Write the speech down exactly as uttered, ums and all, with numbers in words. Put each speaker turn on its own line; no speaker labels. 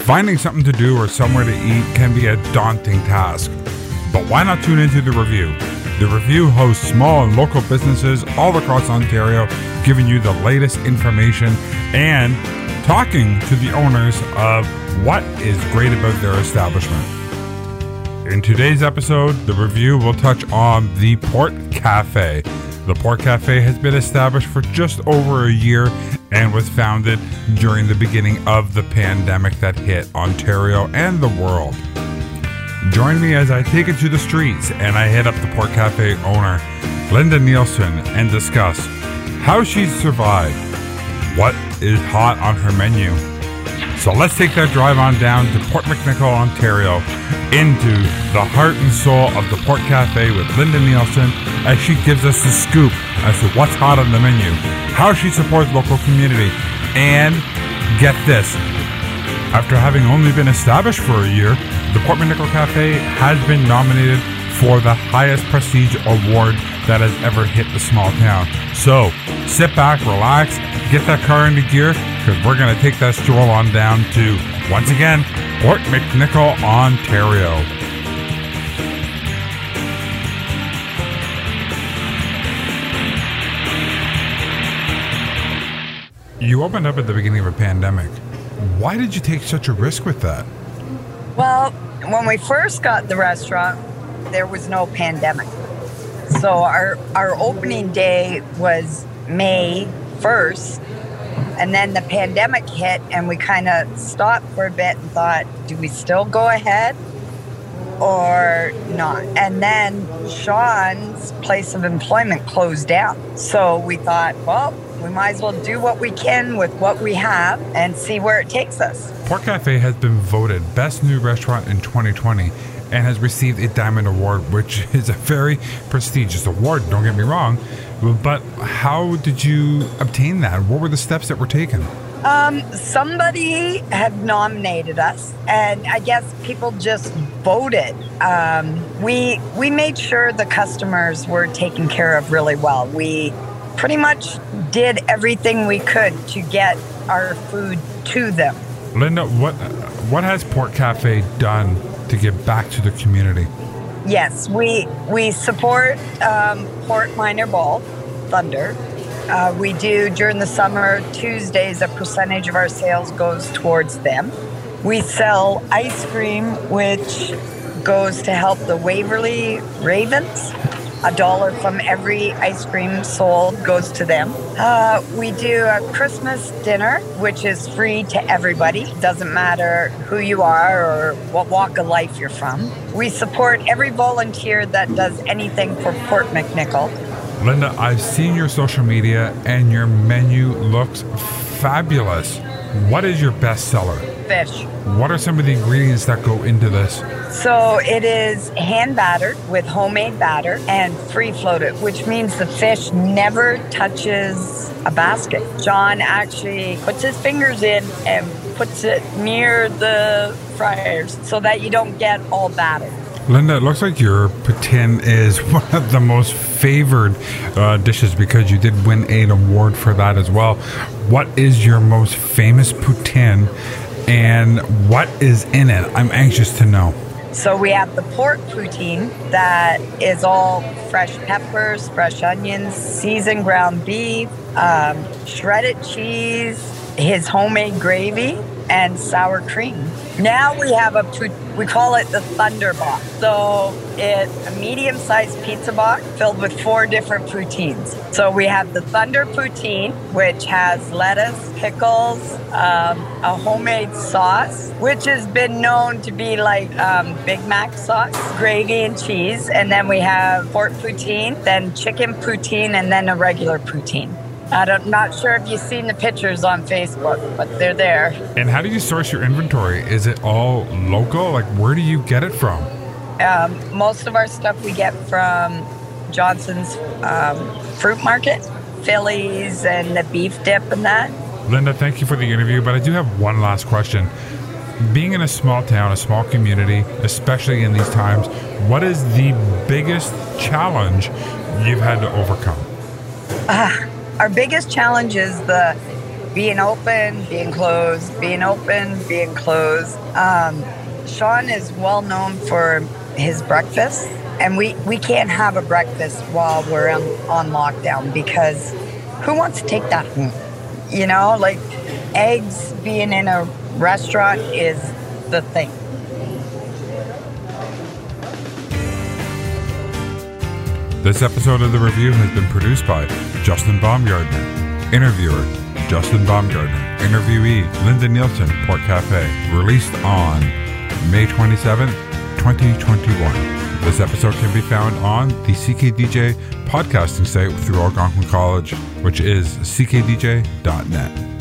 Finding something to do or somewhere to eat can be a daunting task. But why not tune into The Review? The Review hosts small and local businesses all across Ontario, giving you the latest information and talking to the owners of what is great about their establishment. In today's episode, The Review will touch on the Port Cafe. The Port Cafe has been established for just over a year and was founded during the beginning of the pandemic that hit Ontario and the world. Join me as I take it to the streets and I hit up the Port Cafe owner, Linda Nielsen, and discuss how she's survived, what is hot on her menu. So let's take that drive on down to Port McNicoll, Ontario, into the heart and soul of the Port Cafe with Linda Nielsen as she gives us the scoop as to what's hot on the menu, how she supports local community, and get this, after having only been established for a year, the Port McNicoll Cafe has been nominated for the highest prestige award that has ever hit the small town. So sit back, relax, get that car into gear, because we're going to take that stroll on down to, once again, Port McNicoll, Ontario. You opened up at the beginning of a pandemic. Why did you take such a risk with that?
Well, when we first got the restaurant, there was no pandemic. So our our opening day was May first, and then the pandemic hit and we kind of stopped for a bit and thought, do we still go ahead or not? And then Sean's place of employment closed down. So we thought, well, we might as well do what we can with what we have and see where it takes us.
Port Cafe has been voted Best New Restaurant in twenty twenty and has received a Diamond Award, which is a very prestigious award, don't get me wrong. But how did you obtain that? What were the steps that were taken?
Um, somebody had nominated us, and I guess people just voted. Um, we we made sure the customers were taken care of really well. We pretty much did everything we could to get our food to them.
Linda, what what has Port Cafe done to give back to the community?
Yes, we we support um, Port Minor Ball Thunder. Uh, we do during the summer Tuesdays. A percentage of our sales goes towards them. We sell ice cream, which goes to help the Waverly Ravens. A dollar from every ice cream sold goes to them. Uh, we do a Christmas dinner, which is free to everybody. Doesn't matter who you are or what walk of life you're from. We support every volunteer that does anything for Port McNicoll.
Linda, I've seen your social media and your menu looks fabulous. What is your best seller?
Fish.
What are some of the ingredients that go into this?
So it is hand battered with homemade batter and free floated, which means the fish never touches a basket. John actually puts his fingers in and puts it near the fryers so that you don't get all battered.
Linda, it looks like your poutine is one of the most favored uh, dishes because you did win an award for that as well. What is your most famous poutine and what is in it? I'm anxious to know.
So we have the pork poutine that is all fresh peppers, fresh onions, seasoned ground beef, um, shredded cheese, his homemade gravy, and sour cream. Now we have a, we call it the Thunder Box. So it's a medium-sized pizza box filled with four different poutines. So we have the Thunder Poutine, which has lettuce, pickles, um, a homemade sauce, which has been known to be like um, Big Mac sauce, gravy and cheese. And then we have pork poutine, then chicken poutine, and then a regular poutine. I'm not sure if you've seen the pictures on Facebook, but they're there.
And how do you source your inventory? Is it all local? Like, where do you get it from?
Um, most of our stuff we get from Johnson's um, Fruit Market, Phillies, and the beef dip and that.
Linda, thank you for the interview, but I do have one last question. Being in a small town, a small community, especially in these times, what is the biggest challenge you've had to overcome?
Uh, our biggest challenge is the being open, being closed, being open, being closed. Um, Sean is well known for his breakfast, and we, we can't have a breakfast while we're on, on lockdown because who wants to take that home? You know, like eggs being in a restaurant is the thing.
This episode of The Review has been produced by Justin Baumgartner. Interviewer, Justin Baumgartner. Interviewee, Linda Nielsen, Port Cafe. Released on May twenty-seventh, twenty twenty-one. This episode can be found on the C K D J podcasting site through Algonquin College, which is c k d j dot net.